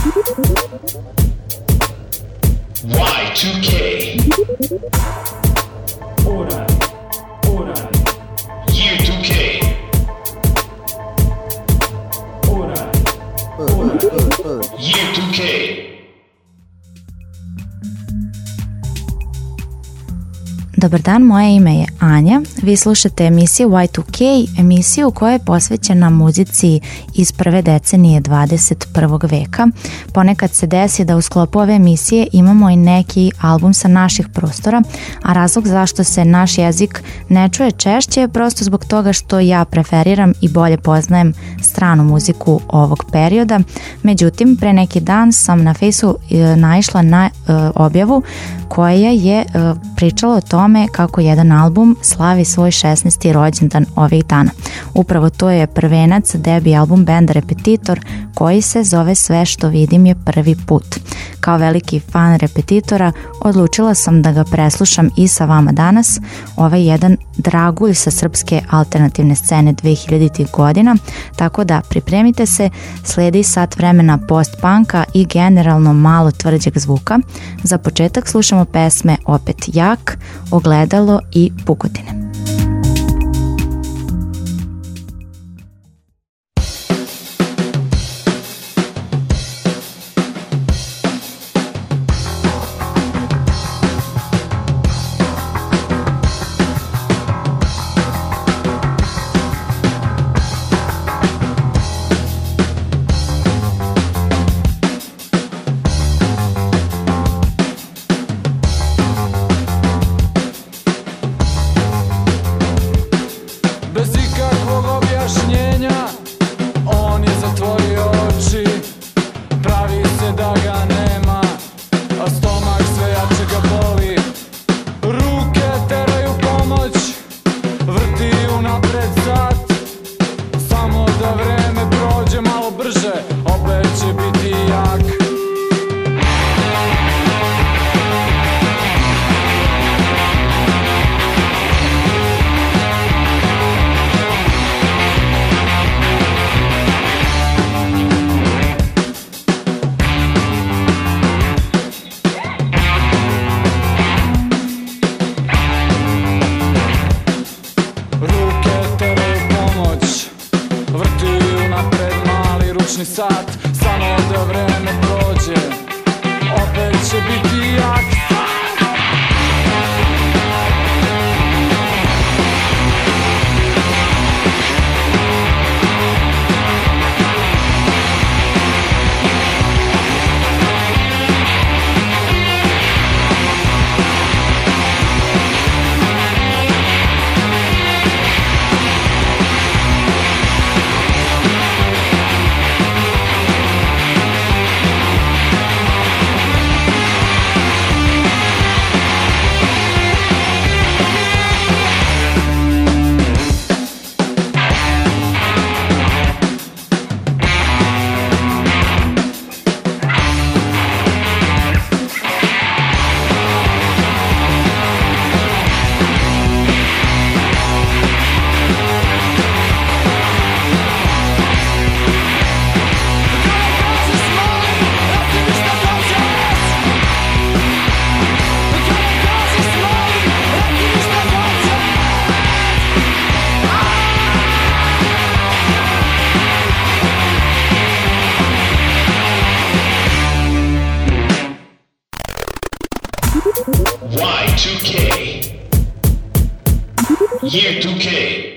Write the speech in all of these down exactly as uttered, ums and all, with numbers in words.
Y two K. Ora, ora. Year two K. Ora, ora. Year two K. Dobar dan, moje ime je Anja. Vi slušate emisiju Y two K, emisiju koja je posvećena muzici iz prve decenije dvadeset prvog veka. Ponekad se desi da u sklopu ove emisije imamo i neki album sa naših prostora, a razlog zašto se naš jezik ne čuje češće je prosto zbog toga što ja preferiram i bolje poznajem stranu muziku ovog perioda. Međutim, pre neki dan sam na Facebooku naišla na uh, objavu koja je uh, pričala o tome kako jedan album slavi svoj šesnaesti rođendan ovih dana. Upravo to je prvenac debi album benda Repetitor koji se zove Sve što vidim je prvi put. Kao veliki fan Repetitora odlučila sam da ga preslušam i sa vama danas. Ovaj jedan dragulj sa srpske alternativne scene dvehiljaditih godina, tako da pripremite se, sledi sat vremena post-punka i generalno malo tvrđeg zvuka. Za početak slušamo pesme opet Jak, Ogledalo i Pukotine. Y two K. Year two K.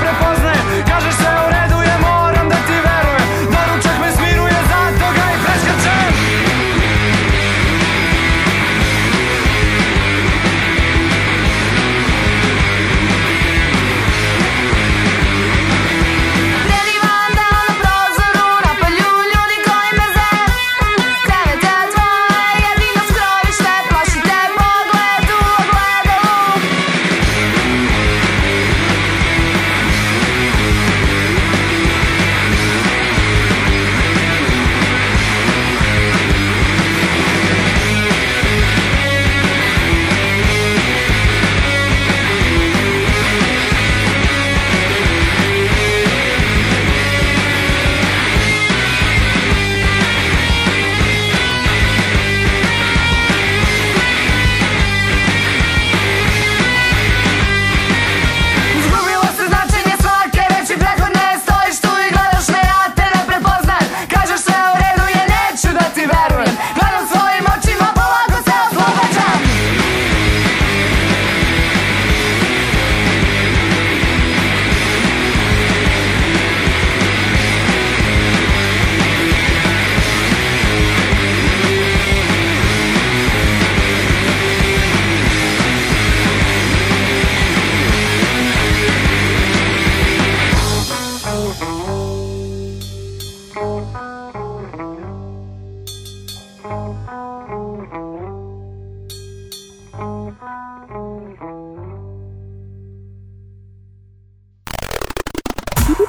Kažeš sve u redu je, moram da ti verujem. Doručak me smiruje, zato ga i pleška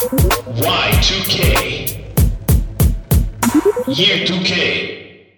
Y two K. Year two K.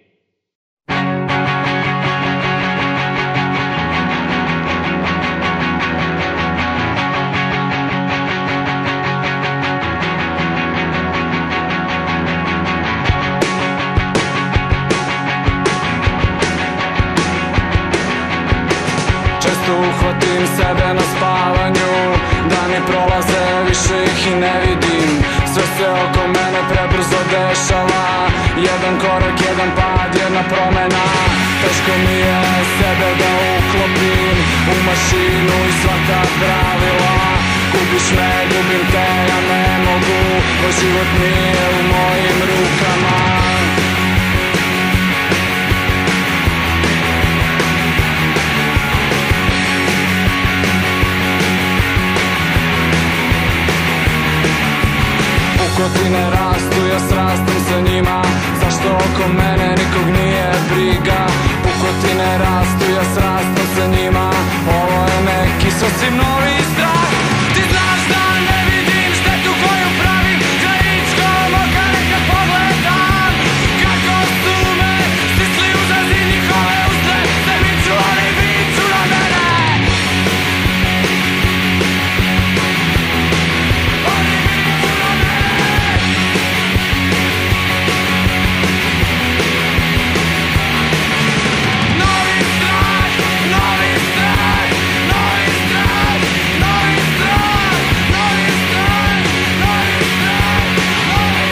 Uhvatim sebe na spavanju, dani prolaze, više ih i ne vidim. Sve se oko mene prebrzo dešava, jedan korak, jedan pad, jedna promena. Teško mi je sebe da uklopim u mašinu i svaka pravila. Gubiš me, gubim te, ja ne mogu, moj život nije u mojim rukama. Pukotine rastu, ja srastam sa njima. Zašto oko mene nikog nije briga? Pukotine rastu, ja srastam sa njima. Ovo je neki sasvim novi strah. Ti znaš da ne vidim štetu koju pravim. Krajičkom oka neka pogledam kako su me stisli uzazi njihove usle. Se viču, oni viču na mene. Oni viču na mene. Novi strah, novi strah, novi strah, novi strah, novi strah, novi strah, novi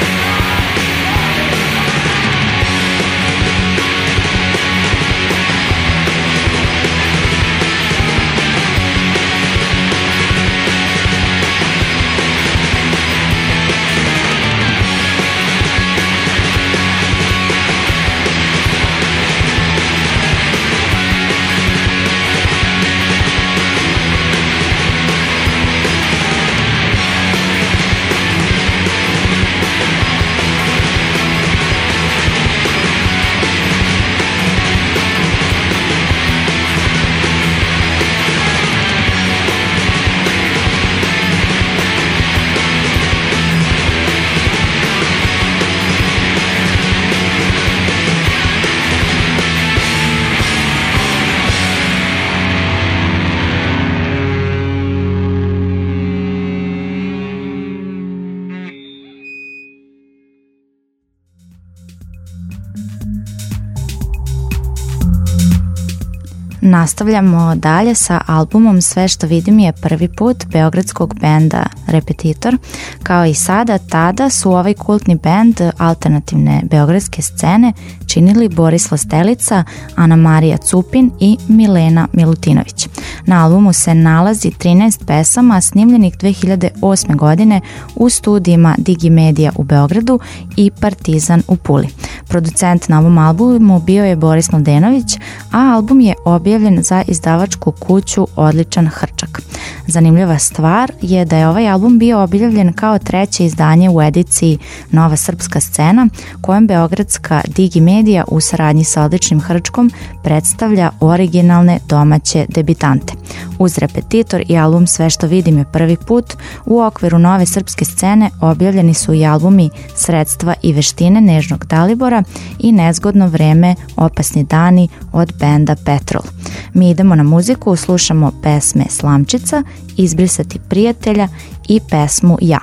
Nastavljamo dalje sa albumom Sve što vidim je prvi put beogradskog benda Repetitor. Kao i sada, tada su ovaj kultni bend alternativne beogradske scene činili Boris Vlastelica, Ana Marija Cupin i Milena Milutinović. Na albumu se nalazi trinaest pesama snimljenih dve hiljade osme godine u studijima Digimedia u Beogradu i Partizan u Puli. Producent na ovom albumu bio je Boris Mladenović, a album je objavljen za izdavačku kuću Odličan Hrčak. Zanimljiva stvar je da je ovaj album bio objavljen kao treće izdanje u ediciji Nova srpska scena, kojem beogradska Digimedia u saradnji sa Odličnim Hrčkom predstavlja originalne domaće debitante. Uz Repetitor i album Sve što vidim je prvi put, u okviru Nove srpske scene objavljeni su i albumi Sredstva i veštine Nežnog Dalibora i Nezgodno vreme, opasni dani od benda Petrol. Mi idemo na muziku, slušamo pesme Slamčica, Izbrisati prijatelja i pesmu Ja.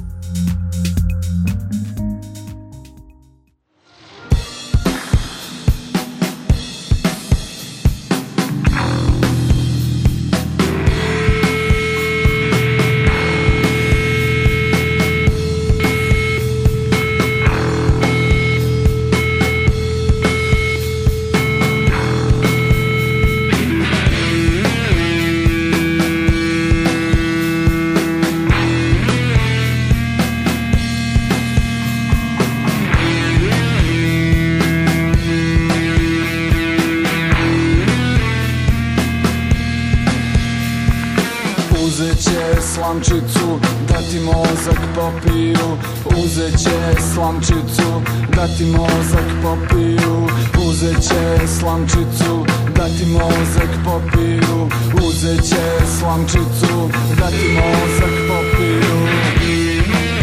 Slamčicu, da ti mozak popiju. Uzet će slamčicu, da ti mozak popiju. Uzet će slamčicu, da ti mozak popiju. Uzet će slamčicu, da ti mozak popiju.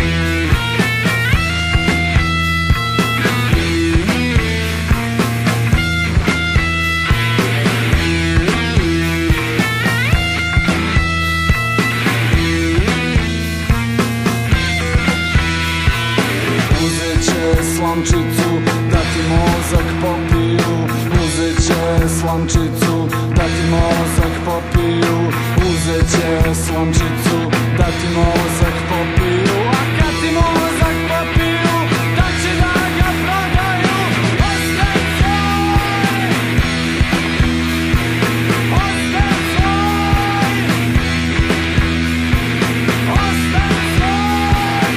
slamčicu, da ti mozak popiju. Uzet će slamčicu, da ti mozak popiju. A kad ti mozak popiju, da će da ga prodaju. Ostav svoj, ostav svoj, ostav svoj,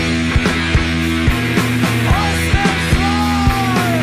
ostav svoj.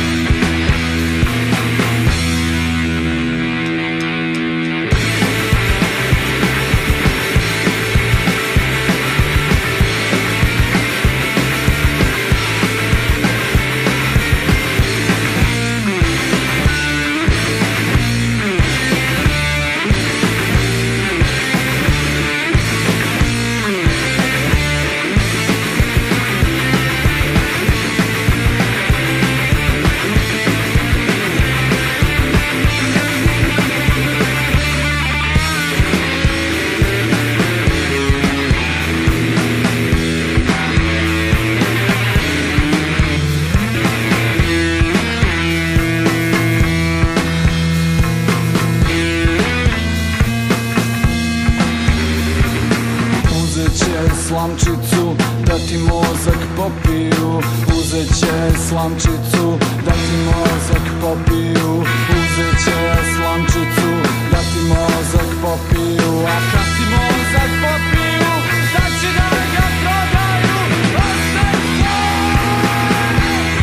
Slamčicu, da ti mozak popiju. Uzet će slamčicu, da ti mozak popiju. Uzet će slamčicu, da ti mozak popiju. A kad ti mozak popiju, da će da ga prodaju. Ostav svoj,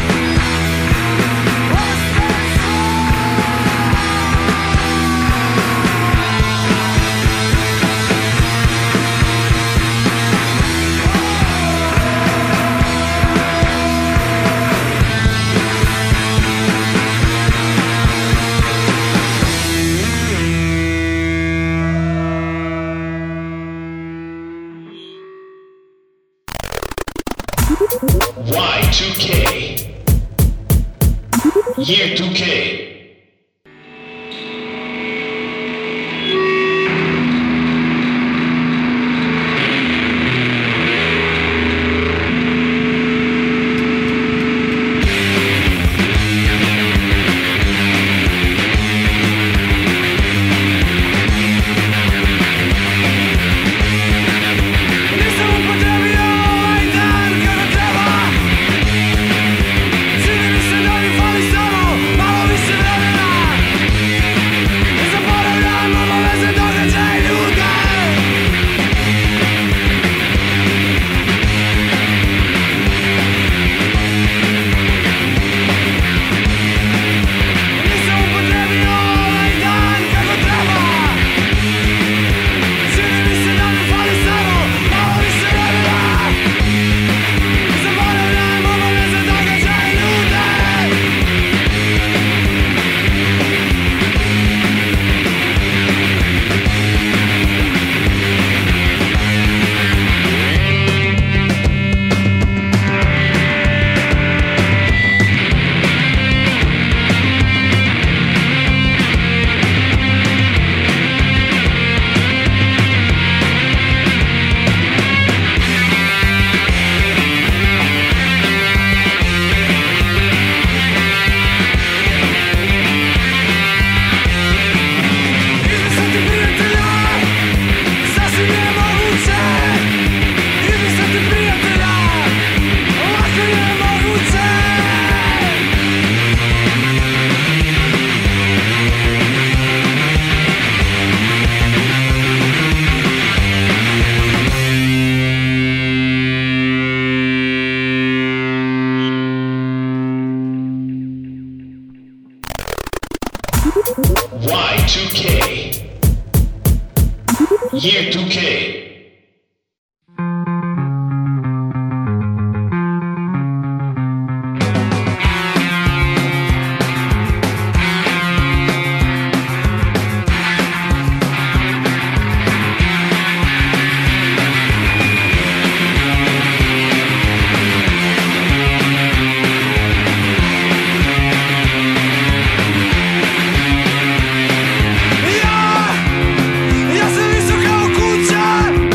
ostav svoj. Y two K. Year two K. Y two K. Year two K. Ja, ja sam visok kao kuća.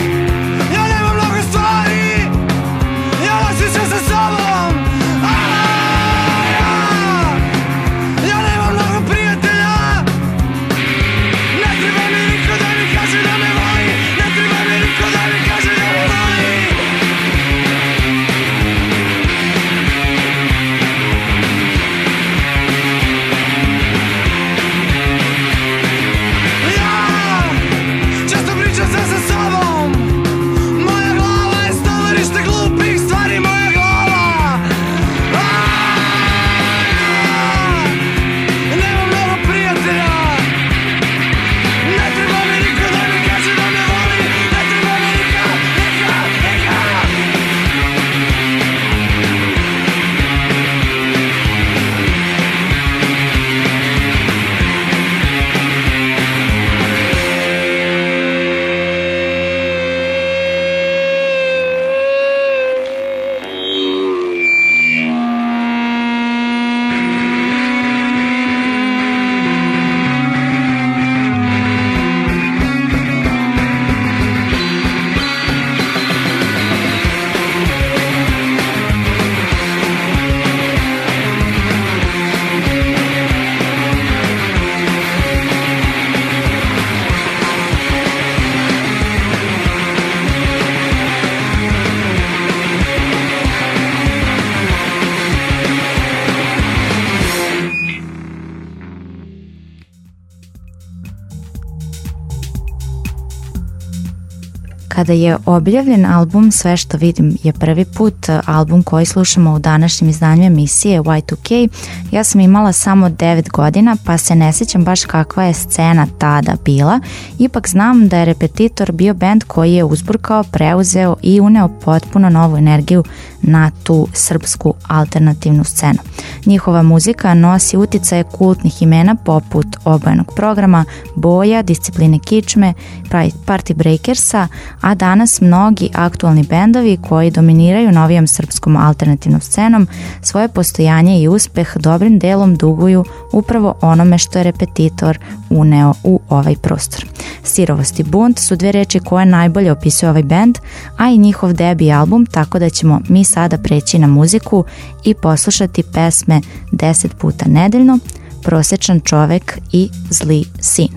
Kada je objavljen album Sve što vidim je prvi put, album koji slušamo u današnjem izdanju emisije Y two K, ja sam imala samo devet godina, pa se ne sjećam baš kakva je scena tada bila. Ipak znam da je Repetitor bio bend koji je uzburkao, preuzeo i uneo potpuno novu energiju na tu srpsku alternativnu scenu. Njihova muzika nosi uticaje kultnih imena poput Obojenog programa, Boja, Discipline kičme, Party Breakersa, a danas mnogi aktualni bendovi koji dominiraju novijom srpskom alternativnom scenom svoje postojanje i uspeh dobrim delom duguju upravo onome što je Repetitor uneo u ovaj prostor. Sirovost i bunt su dve reči koje najbolje opisuju ovaj bend, a i njihov debi album, tako da ćemo mi sada preći na muziku i poslušati pesme Deset puta nedeljno, Prosečan čovek i Zli sin.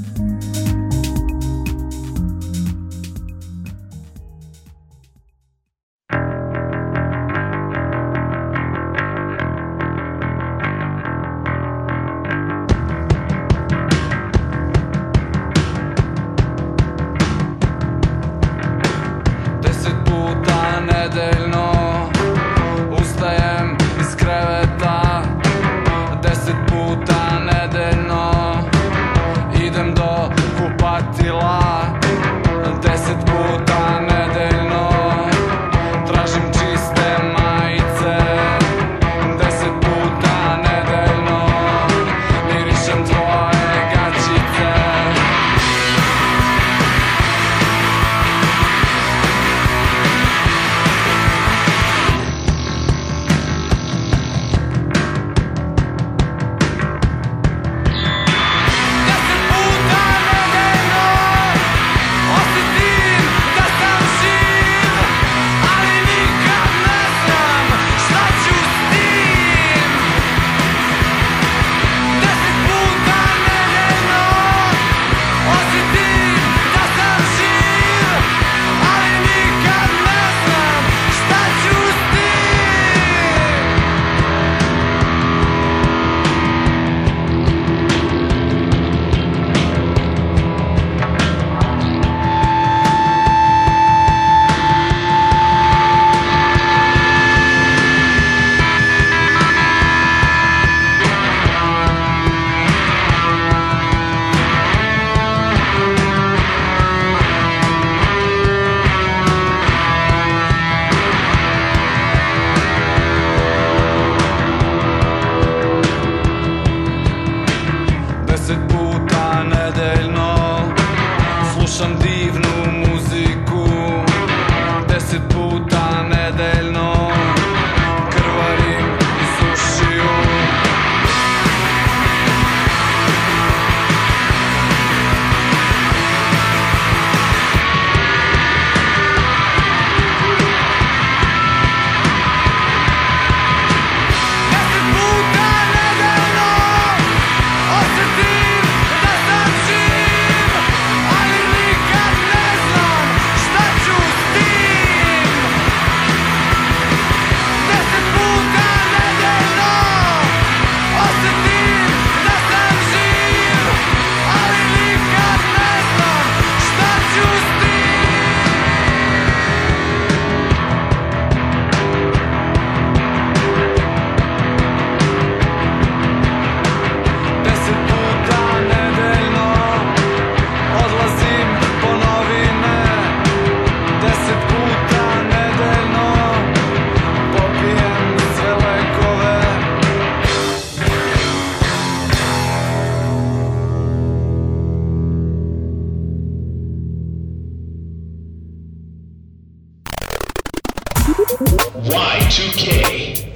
Y two K.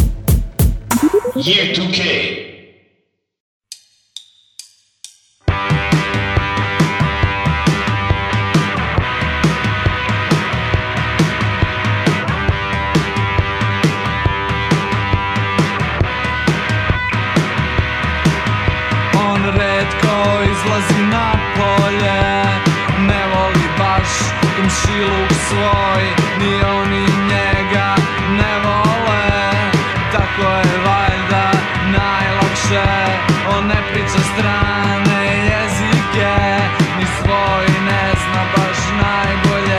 Year two K. On retko izlazi na polje, ne voli baš komšiluk svoj, ni oni njega ne vole. Tako je valjda najlakše, on ne priča strane jezike, ni svoj ne zna baš najbolje.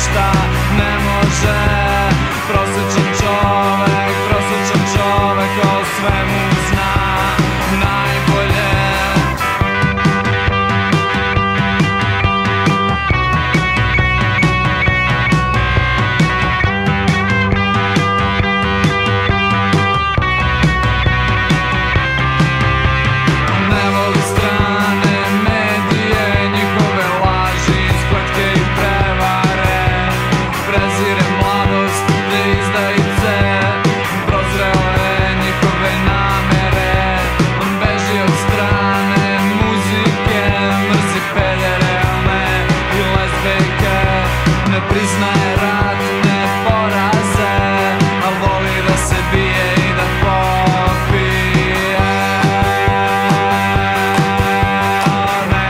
ništa ne može. Prosječan čovek, prosječan čovek o svemu zna najbolje. Ne voli strane medije, njihove laži, spletke i prevare. Prezire mladost, te izdajice, prozreo je njihove namere. On beži od strane muzike, mrzi pedere, one i lezbejke. Ne priznaje ratne poraze, a voli da se bije i da popije. Ne,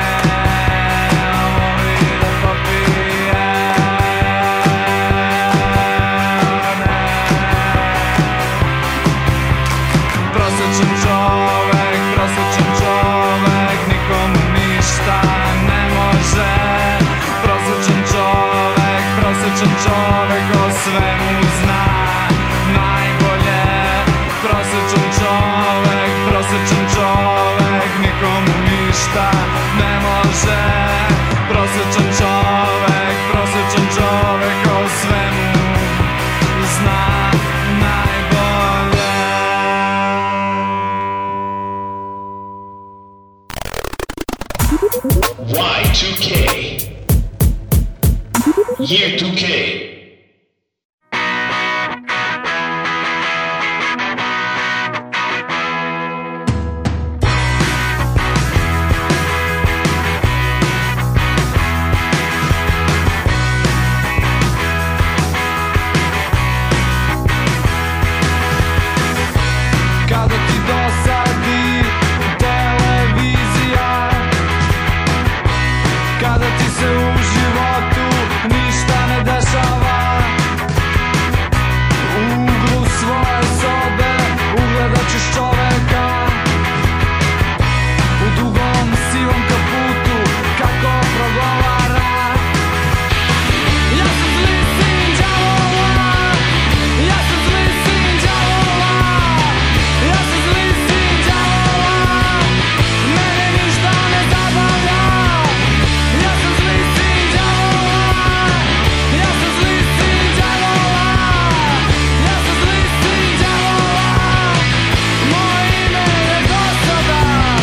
voli da popije. Ne. Prosječan čovek, prosječan čovek, nikomu ništa ne može. Prosječan čovek, prosječan čovek o svemu zna najbolje. Prosječan čovek, prosječan čovek, nikomu ništa ne može. Prosječan čovek, prosječan čovek o svemu zna najbolje. Y two K. Year two K. Kada ti dosadi televizija, kada ti se u životu ništa ne dešava, u uglu svoje sobe ugledat ćeš čoveka u dugom sivom kaputu kako progovara. Ja sam zli sin đavola, ja sam zli sin đavola, ja sam zli sin đavola, mene ništa ne zabavlja. Ja sam zli sin đavola, ja sam zli sin đavola, ja sam zli sin đavola, moje ime je dosada.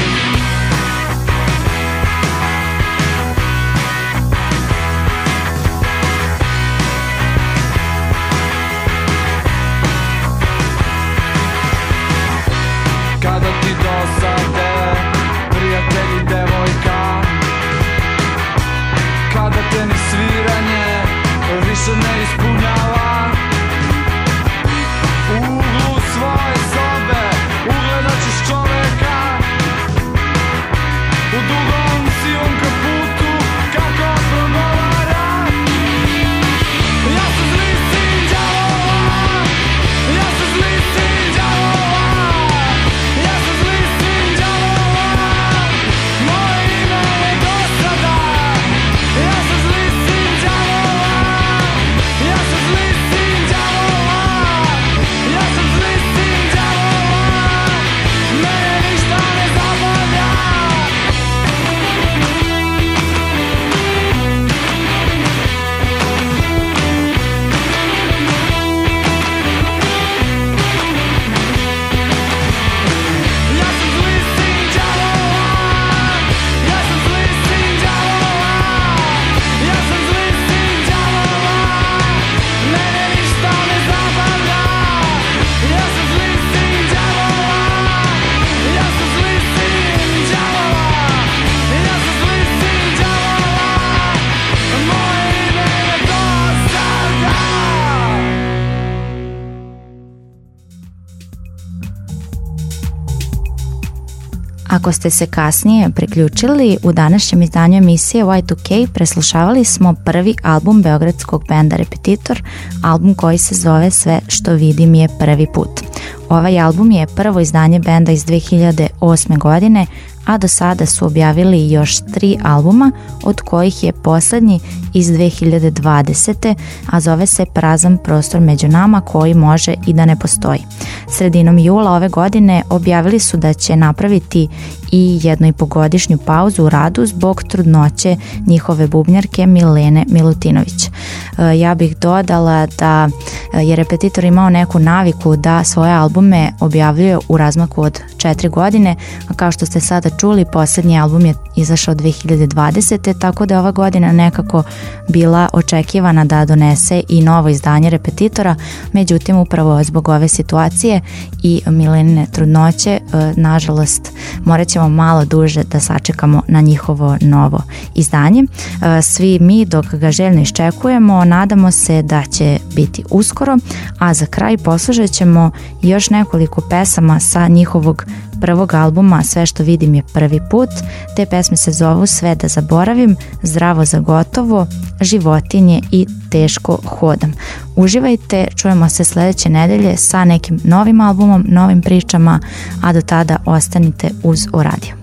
Kada ti dosade prijatelji devojka, kada te ni sviranje više ne ispunjava, u uglu svoje sobe ugledat ćeš čoveka u dugom sivom kaputu kako progovara. Ja sam zli sin đavola, ja sam zli sin đavola, ja sam zli sin đavola, moje ime je dosada. Ja sam zli sin đavola, ja sam zli sin đavola, ja sam zli sin đavola, mene ništa ne zabavlja. Ja sam zli sin đavola, ja sam zli sin đavola, ja sam zli sin đavola, mene ništa ne zabavlja. Ja sam zli sin đavola, ja sam zli sin đavola, ja sam zli sin đavola, moje ime je dosada. Ako ste se kasnije priključili, u današnjem izdanju emisije Y two K preslušavali smo prvi album beogradskog benda Repetitor, album koji se zove Sve što vidim je prvi put. Ovaj album je prvo izdanje benda iz dve hiljade osme godine, a do sada su objavili još tri albuma, od kojih je posljednji iz dve hiljade dvadesete. a zove se Prazan prostor među nama koji može i da ne postoji. Sredinom jula ove godine objavili su da će napraviti i jednoipogodišnju pauzu u radu zbog trudnoće njihove bubnjarke Milene Milutinović. Ja bih dodala da je Repetitor imao neku naviku da svoje albume objavljuje u razmaku od četiri godine, a kao što ste sada čuli, posljednji album je izašao dve hiljade dvadesete. tako da je ova godina nekako bila očekivana da donese i novo izdanje Repetitora, međutim upravo zbog ove situacije i Milenine trudnoće, nažalost morat ćemo malo duže da sačekamo na njihovo novo izdanje. Svi mi dok ga željno iščekujemo, nadamo se da će biti uskoro, a za kraj poslušat ćemo još nekoliko pesama sa njihovog prvog albuma Sve što vidim je prvi put. Te pesme se zovu Sve da zaboravim, Zdravo za gotovo, Životinje i Teško hodam. Uživajte, čujemo se sljedeće nedelje sa nekim novim albumom, novim pričama, a do tada ostanite uz O Radio.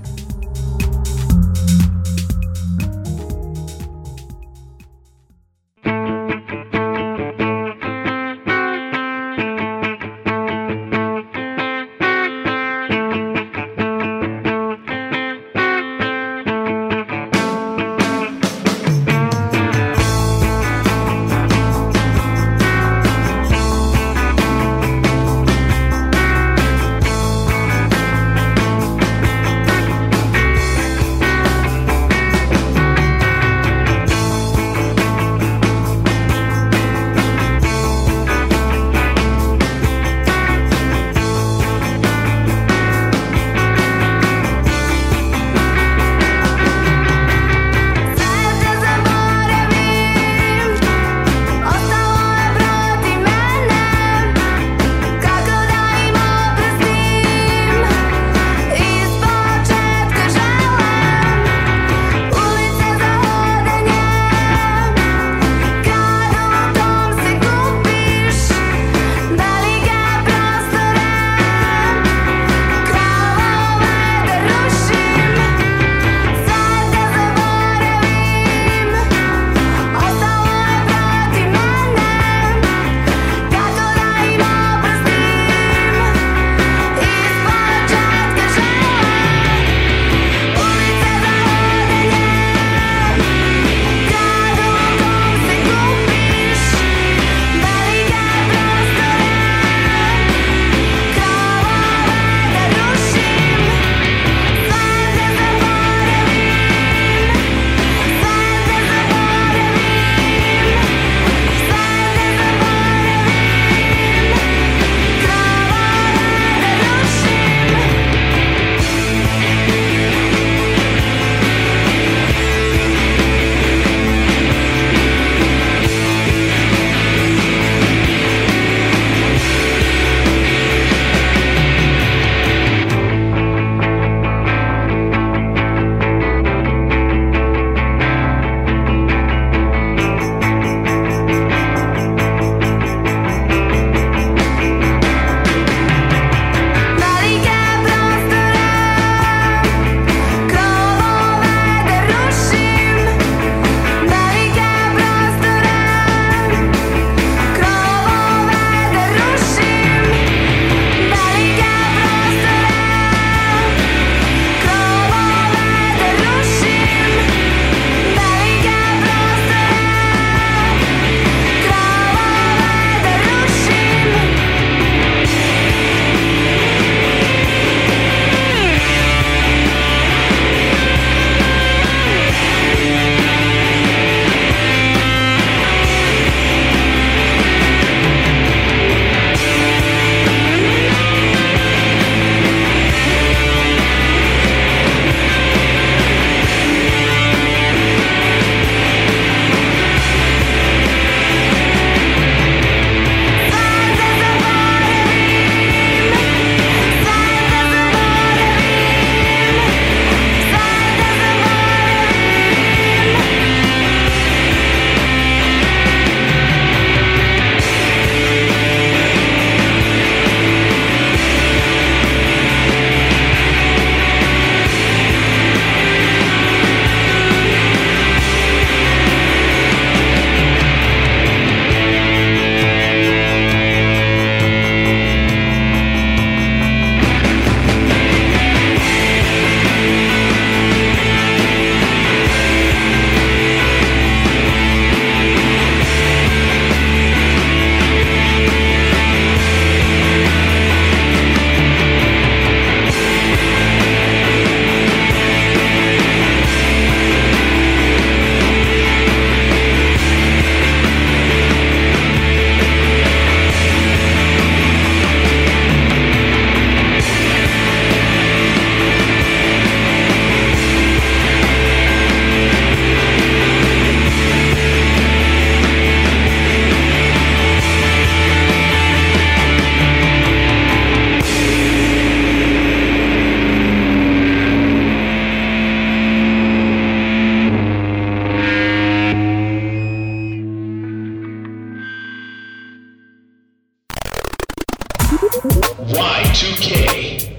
Y two K.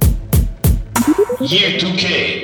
Year two K.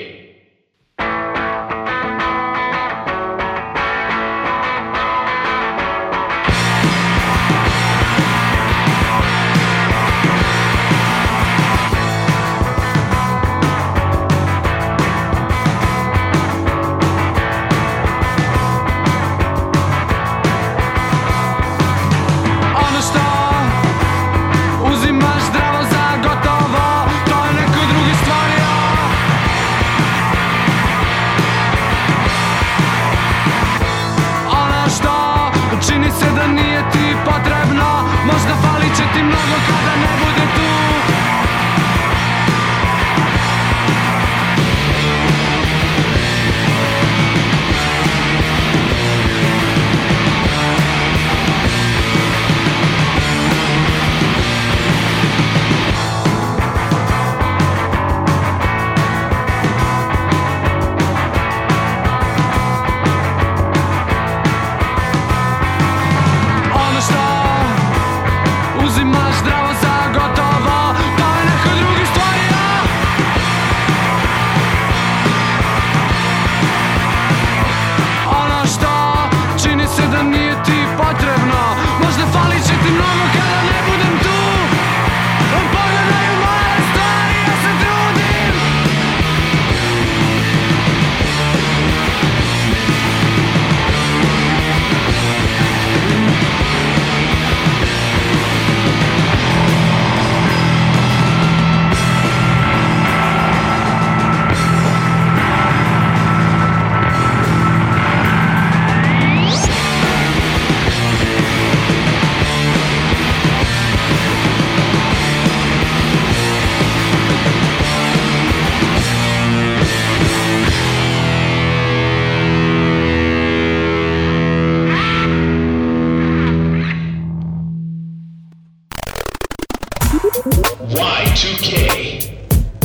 Y two K.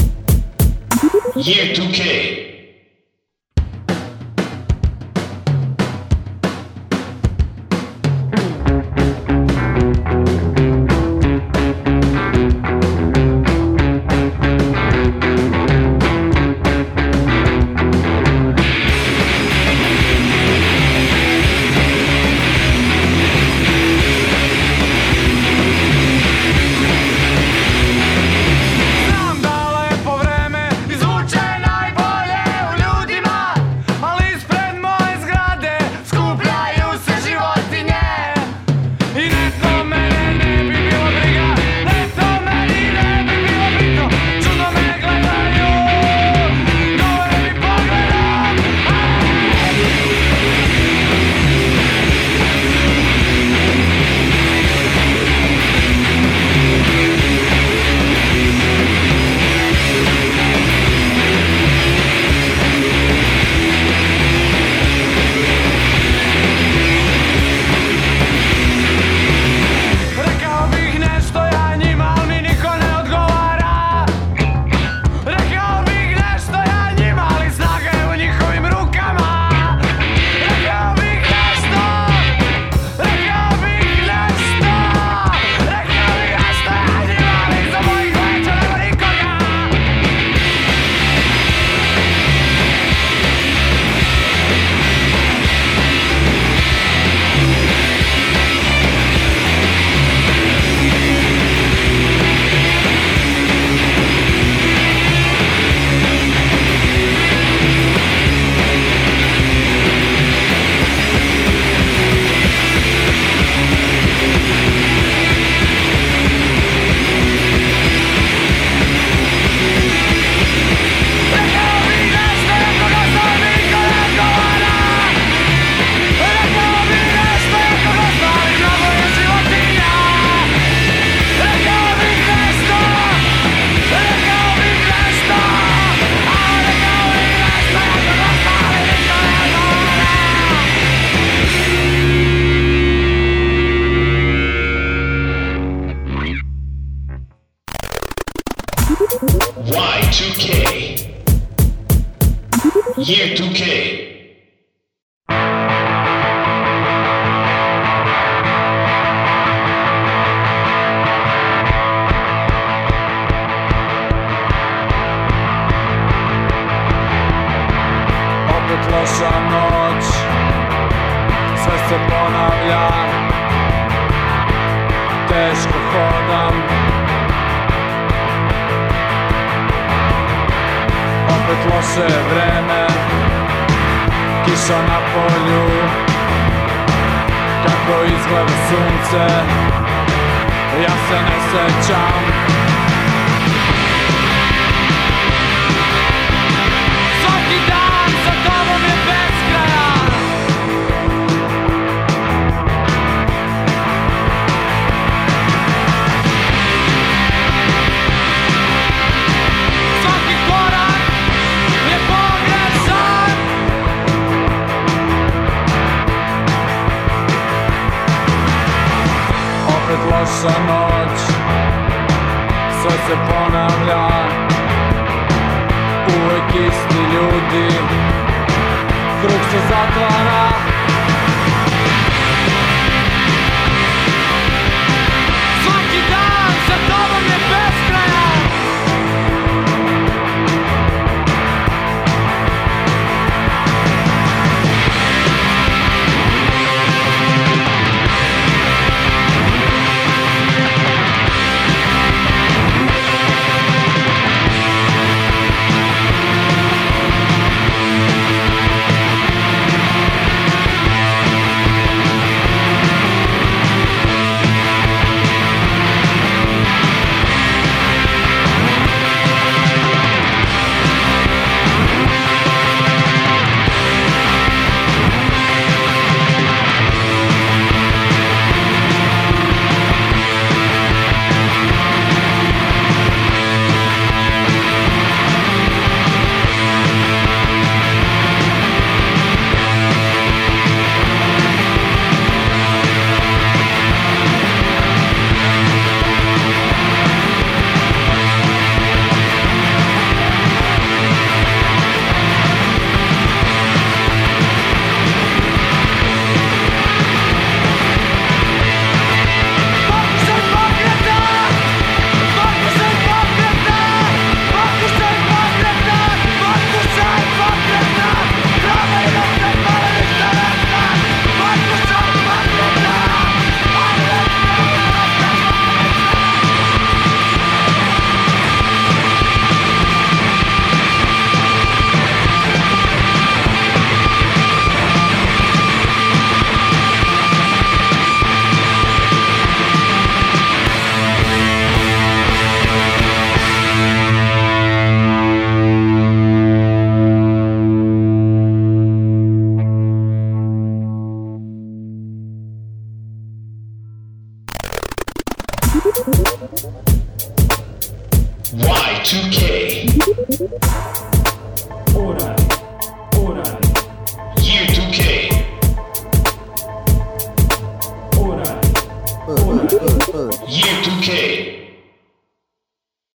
Year two K. Znam da lepo vreme izvuče najbolje loše vreme, kiša na polju, kako izgleda sunce, ja se ne sećam. Svaki dan sa tobom je beskrajan, svaki korak je pogrešan. Opet loša noć, sve se ponavlja, uvek isti ljudi, krug se zatvara. Svaki dan sa tobom je beskrajan, Y two K. Ora, ora, Year two K. ora, ora. Year two K.